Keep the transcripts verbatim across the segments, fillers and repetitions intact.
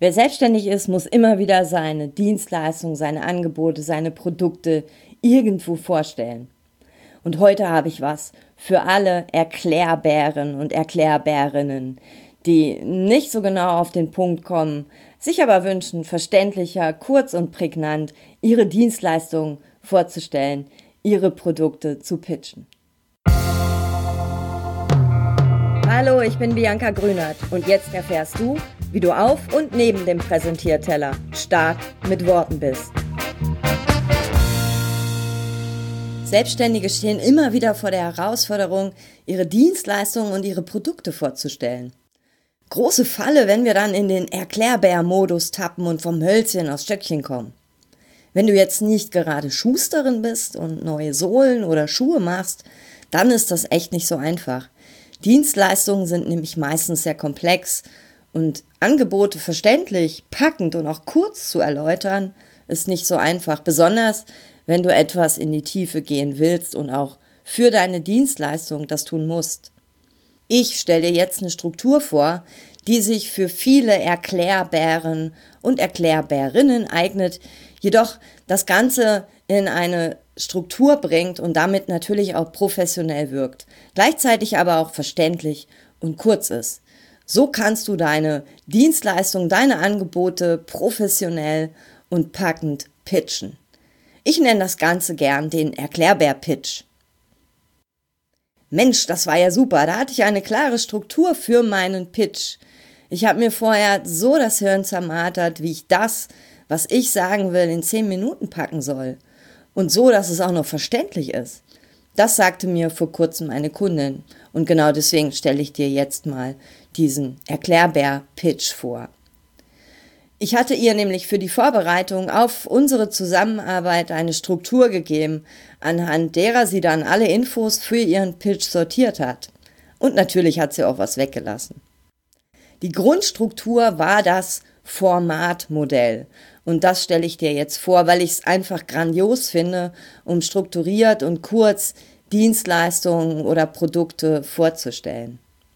Wer selbstständig ist, muss immer wieder seine Dienstleistungen, seine Angebote, seine Produkte irgendwo vorstellen. Und heute habe ich was für alle Erklärbären und Erklärbärinnen, die nicht so genau auf den Punkt kommen, sich aber wünschen, verständlicher, kurz und prägnant ihre Dienstleistungen vorzustellen, ihre Produkte zu pitchen. Hallo, ich bin Bianca Grünert und jetzt erfährst du, wie du auf und neben dem Präsentierteller stark mit Worten bist. Selbstständige stehen immer wieder vor der Herausforderung, ihre Dienstleistungen und ihre Produkte vorzustellen. Große Falle, wenn wir dann in den Erklärbär-Modus tappen und vom Hölzchen aufs Stöckchen kommen. Wenn du jetzt nicht gerade Schusterin bist und neue Sohlen oder Schuhe machst, dann ist das echt nicht so einfach. Dienstleistungen sind nämlich meistens sehr komplex und Angebote verständlich, packend und auch kurz zu erläutern, ist nicht so einfach, besonders wenn du etwas in die Tiefe gehen willst und auch für deine Dienstleistung das tun musst. Ich stelle dir jetzt eine Struktur vor, die sich für viele Erklärbären und Erklärbärinnen eignet, jedoch das Ganze in eine Struktur bringt und damit natürlich auch professionell wirkt, gleichzeitig aber auch verständlich und kurz ist. So kannst du deine Dienstleistung, deine Angebote professionell und packend pitchen. Ich nenne das Ganze gern den Erklärbär-Pitch. Mensch, das war ja super, da hatte ich eine klare Struktur für meinen Pitch. Ich habe mir vorher so das Hirn zermartert, wie ich das, was ich sagen will, in zehn Minuten packen soll. Und so, dass es auch noch verständlich ist. Das sagte mir vor kurzem eine Kundin. Und genau deswegen stelle ich dir jetzt mal diesen Erklärbär-Pitch vor. Ich hatte ihr nämlich für die Vorbereitung auf unsere Zusammenarbeit eine Struktur gegeben, anhand derer sie dann alle Infos für ihren Pitch sortiert hat. Und natürlich hat sie auch was weggelassen. Die Grundstruktur war das Formatmodell. Und das stelle ich dir jetzt vor, weil ich es einfach grandios finde, um strukturiert und kurz Dienstleistungen oder Produkte vorzustellen.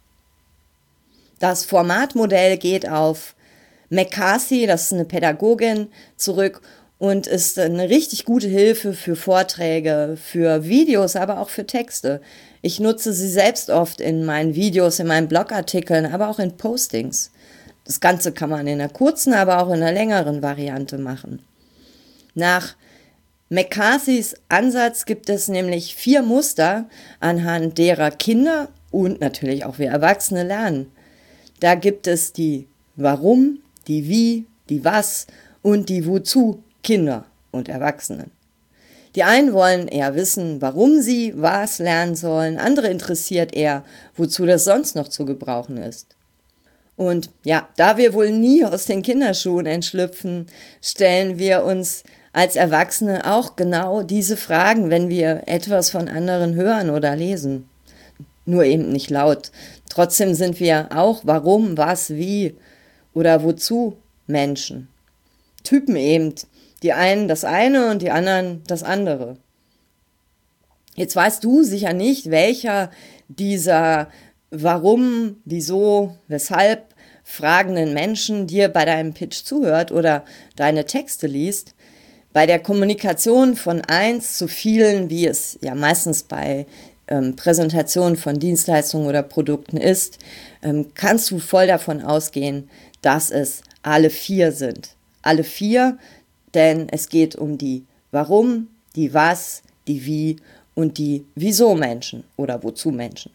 Das Formatmodell geht auf McCarthy, das ist eine Pädagogin, zurück und ist eine richtig gute Hilfe für Vorträge, für Videos, aber auch für Texte. Ich nutze sie selbst oft in meinen Videos, in meinen Blogartikeln, aber auch in Postings. Das Ganze kann man in einer kurzen, aber auch in einer längeren Variante machen. Nach McCarthys Ansatz gibt es nämlich vier Muster, anhand derer Kinder und natürlich auch wir Erwachsene lernen. Da gibt es die Warum, die Wie, die Was und die Wozu Kinder und Erwachsenen. Die einen wollen eher wissen, warum sie was lernen sollen, andere interessiert eher, wozu das sonst noch zu gebrauchen ist. Und ja, da wir wohl nie aus den Kinderschuhen entschlüpfen, stellen wir uns als Erwachsene auch genau diese Fragen, wenn wir etwas von anderen hören oder lesen. Nur eben nicht laut. Trotzdem sind wir auch warum, was, wie oder wozu Menschen. Typen eben. Die einen das eine und die anderen das andere. Jetzt weißt du sicher nicht, welcher dieser warum, wieso, weshalb fragenden Menschen dir bei deinem Pitch zuhört oder deine Texte liest. Bei der Kommunikation von eins zu vielen, wie es ja meistens bei ähm, Präsentationen von Dienstleistungen oder Produkten ist, ähm, kannst du voll davon ausgehen, dass es alle vier sind. Alle vier, denn es geht um die Warum, die Was, die Wie und die Wieso Menschen oder Wozu Menschen.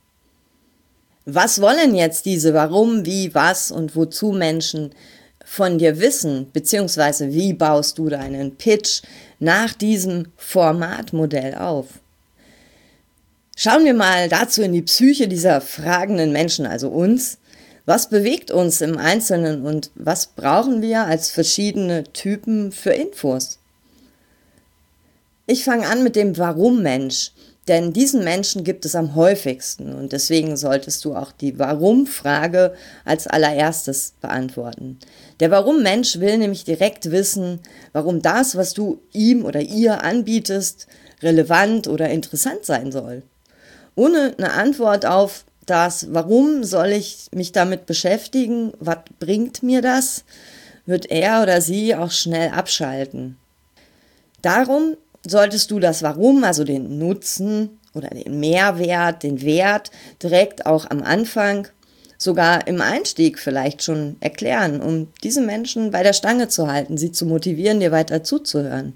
Was wollen jetzt diese Warum, Wie, Was und Wozu Menschen von dir wissen, beziehungsweise wie baust du deinen Pitch nach diesem Formatmodell auf? Schauen wir mal dazu in die Psyche dieser fragenden Menschen, also uns. Was bewegt uns im Einzelnen und was brauchen wir als verschiedene Typen für Infos? Ich fange an mit dem Warum-Mensch. Denn diesen Menschen gibt es am häufigsten und deswegen solltest du auch die Warum-Frage als allererstes beantworten. Der Warum-Mensch will nämlich direkt wissen, warum das, was du ihm oder ihr anbietest, relevant oder interessant sein soll. Ohne eine Antwort auf das Warum soll ich mich damit beschäftigen, was bringt mir das, wird er oder sie auch schnell abschalten. Darum solltest du das Warum, also den Nutzen oder den Mehrwert, den Wert direkt auch am Anfang, sogar im Einstieg vielleicht schon erklären, um diese Menschen bei der Stange zu halten, sie zu motivieren, dir weiter zuzuhören.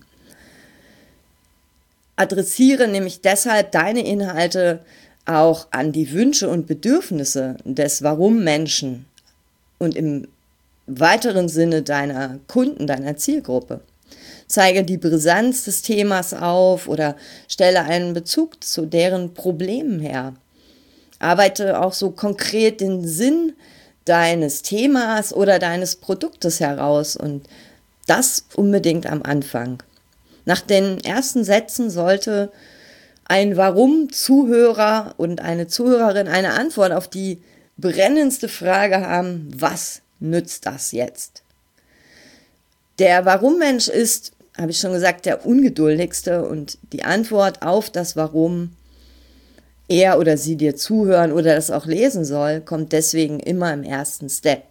Adressiere nämlich deshalb deine Inhalte auch an die Wünsche und Bedürfnisse des Warum-Menschen und im weiteren Sinne deiner Kunden, deiner Zielgruppe. Zeige die Brisanz des Themas auf oder stelle einen Bezug zu deren Problemen her. Arbeite auch so konkret den Sinn deines Themas oder deines Produktes heraus und das unbedingt am Anfang. Nach den ersten Sätzen sollte ein Warum-Zuhörer und eine Zuhörerin eine Antwort auf die brennendste Frage haben: Was nützt das jetzt? Der Warum-Mensch ist, habe ich schon gesagt, der ungeduldigste und die Antwort auf das Warum er oder sie dir zuhören oder das auch lesen soll, kommt deswegen immer im ersten Step.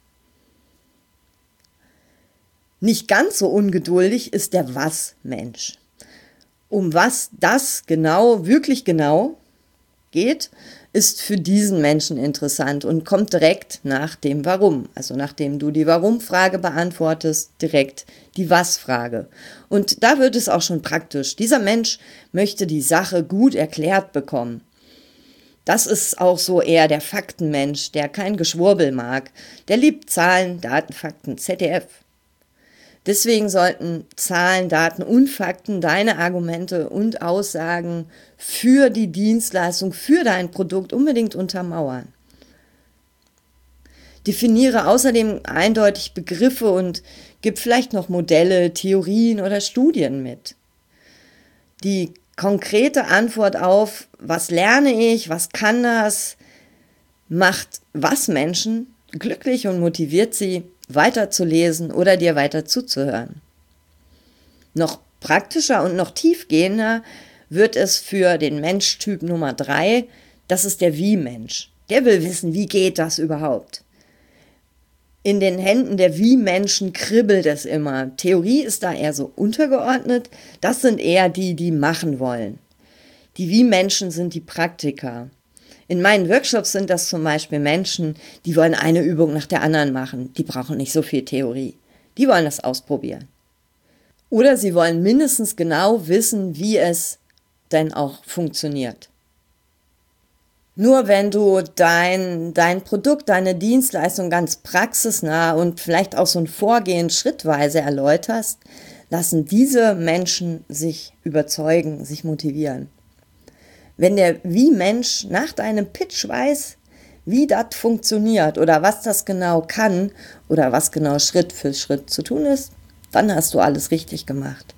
Nicht ganz so ungeduldig ist der Was-Mensch. Um was das genau, wirklich genau geht, ist für diesen Menschen interessant und kommt direkt nach dem Warum. Also nachdem du die Warum-Frage beantwortest, direkt die Was-Frage. Und da wird es auch schon praktisch. Dieser Mensch möchte die Sache gut erklärt bekommen. Das ist auch so eher der Faktenmensch, der kein Geschwurbel mag. Der liebt Zahlen, Daten, Fakten, Z D F. Deswegen sollten Zahlen, Daten und Fakten deine Argumente und Aussagen für die Dienstleistung, für dein Produkt unbedingt untermauern. Definiere außerdem eindeutig Begriffe und gib vielleicht noch Modelle, Theorien oder Studien mit. Die konkrete Antwort auf, was lerne ich, was kann das, macht was Menschen glücklich und motiviert sie, weiterzulesen oder dir weiter zuzuhören. Noch praktischer und noch tiefgehender wird es für den Menschtyp Nummer drei, das ist der Wie-Mensch. Der will wissen, wie geht das überhaupt? In den Händen der Wie-Menschen kribbelt es immer. Theorie ist da eher so untergeordnet, das sind eher die, die machen wollen. Die Wie-Menschen sind die Praktiker. In meinen Workshops sind das zum Beispiel Menschen, die wollen eine Übung nach der anderen machen. Die brauchen nicht so viel Theorie. Die wollen das ausprobieren. Oder sie wollen mindestens genau wissen, wie es denn auch funktioniert. Nur wenn du dein, dein Produkt, deine Dienstleistung ganz praxisnah und vielleicht auch so ein Vorgehen schrittweise erläuterst, lassen diese Menschen sich überzeugen, sich motivieren. Wenn der Wie-Mensch nach deinem Pitch weiß, wie das funktioniert oder was das genau kann oder was genau Schritt für Schritt zu tun ist, dann hast du alles richtig gemacht.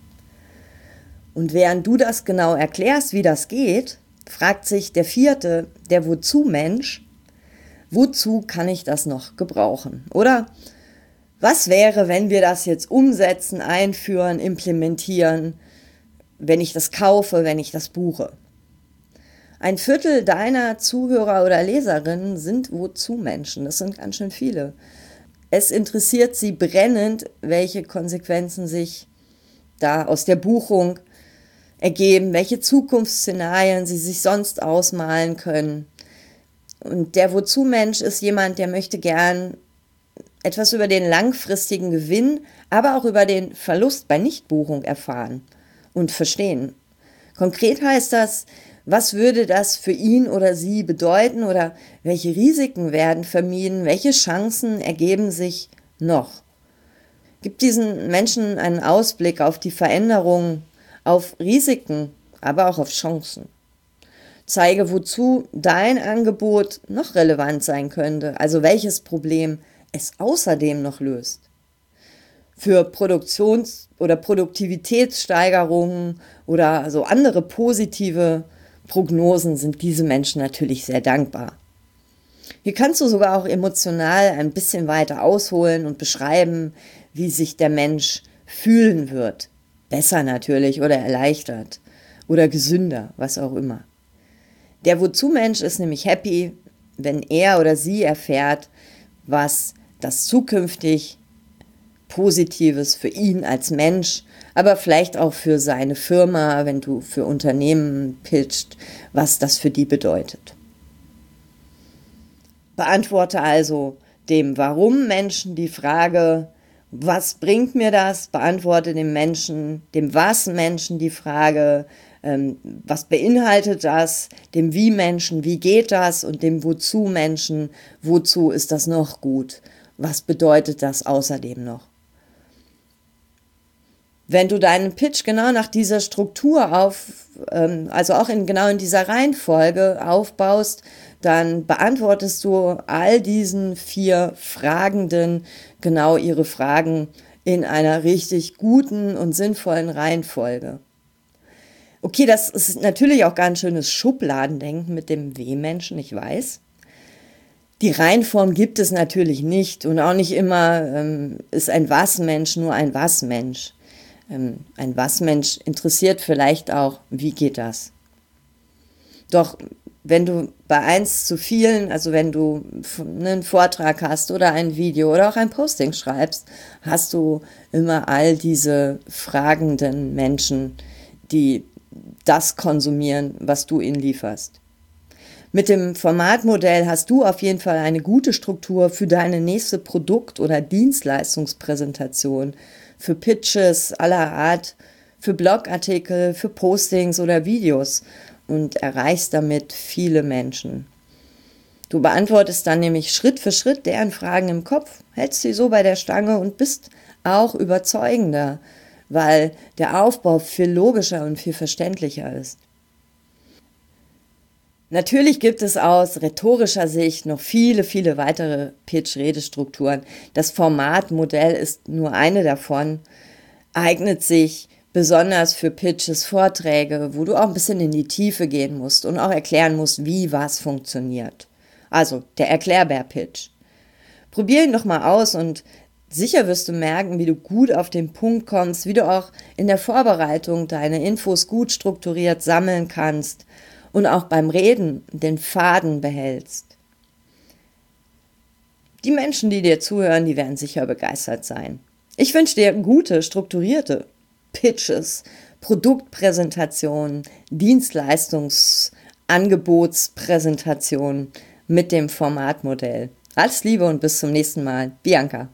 Und während du das genau erklärst, wie das geht, fragt sich der vierte, der Wozu-Mensch, wozu kann ich das noch gebrauchen? Oder was wäre, wenn wir das jetzt umsetzen, einführen, implementieren, wenn ich das kaufe, wenn ich das buche? Ein Viertel deiner Zuhörer oder Leserinnen sind Wozu-Menschen. Das sind ganz schön viele. Es interessiert sie brennend, welche Konsequenzen sich da aus der Buchung ergeben, welche Zukunftsszenarien sie sich sonst ausmalen können. Und der Wozu-Mensch ist jemand, der möchte gern etwas über den langfristigen Gewinn, aber auch über den Verlust bei Nichtbuchung erfahren und verstehen. Konkret heißt das, was würde das für ihn oder sie bedeuten oder welche Risiken werden vermieden, welche Chancen ergeben sich noch? Gib diesen Menschen einen Ausblick auf die Veränderungen, auf Risiken, aber auch auf Chancen. Zeige, wozu dein Angebot noch relevant sein könnte, also welches Problem es außerdem noch löst. Für Produktions- oder Produktivitätssteigerungen oder so andere positive Prognosen sind diese Menschen natürlich sehr dankbar. Hier kannst du sogar auch emotional ein bisschen weiter ausholen und beschreiben, wie sich der Mensch fühlen wird. Besser natürlich oder erleichtert oder gesünder, was auch immer. Der Wozu-Mensch ist nämlich happy, wenn er oder sie erfährt, was das zukünftig Positives für ihn als Mensch, aber vielleicht auch für seine Firma, wenn du für Unternehmen pitcht, was das für die bedeutet. Beantworte also dem Warum-Menschen die Frage, was bringt mir das? Beantworte dem Menschen, dem Was-Menschen die Frage, ähm, was beinhaltet das? Dem Wie-Menschen, wie geht das? Und dem Wozu-Menschen, wozu ist das noch gut? Was bedeutet das außerdem noch? Wenn du deinen Pitch genau nach dieser Struktur auf, ähm, also auch in, genau in dieser Reihenfolge aufbaust, dann beantwortest du all diesen vier Fragenden genau ihre Fragen in einer richtig guten und sinnvollen Reihenfolge. Okay, das ist natürlich auch ganz schönes Schubladendenken mit dem W-Menschen, ich weiß. Die Reihenform gibt es natürlich nicht und auch nicht immer ähm, ist ein Was-Mensch nur ein Was-Mensch. Ähm, ein Was-Mensch interessiert vielleicht auch, wie geht das? Doch wenn du bei eins zu vielen, also wenn du einen Vortrag hast oder ein Video oder auch ein Posting schreibst, hast du immer all diese fragenden Menschen, die das konsumieren, was du ihnen lieferst. Mit dem Formatmodell hast du auf jeden Fall eine gute Struktur für deine nächste Produkt- oder Dienstleistungspräsentation, für Pitches aller Art, für Blogartikel, für Postings oder Videos und erreichst damit viele Menschen. Du beantwortest dann nämlich Schritt für Schritt deren Fragen im Kopf, hältst sie so bei der Stange und bist auch überzeugender, weil der Aufbau viel logischer und viel verständlicher ist. Natürlich gibt es aus rhetorischer Sicht noch viele, viele weitere Pitch-Redestrukturen. Das Formatmodell ist nur eine davon, eignet sich besonders für Pitches, Vorträge, wo du auch ein bisschen in die Tiefe gehen musst und auch erklären musst, wie was funktioniert. Also der Erklärbär-Pitch. Probier ihn doch mal aus und sicher wirst du merken, wie du gut auf den Punkt kommst, wie du auch in der Vorbereitung deine Infos gut strukturiert sammeln kannst und auch beim Reden den Faden behältst. Die Menschen, die dir zuhören, die werden sicher begeistert sein. Ich wünsche dir gute, strukturierte Pitches, Produktpräsentationen, Dienstleistungsangebotspräsentationen mit dem Formatmodell. Alles Liebe und bis zum nächsten Mal. Bianca.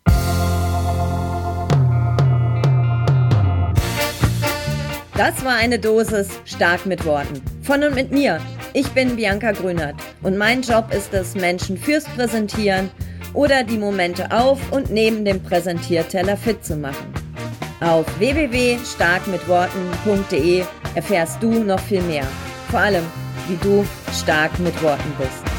Das war eine Dosis stark mit Worten. Von und mit mir. Ich bin Bianca Grünert und mein Job ist es, Menschen fürs Präsentieren oder die Momente auf und neben dem Präsentierteller fit zu machen. Auf w w w punkt stark mit worten punkt de erfährst du noch viel mehr. Vor allem, wie du stark mit Worten bist.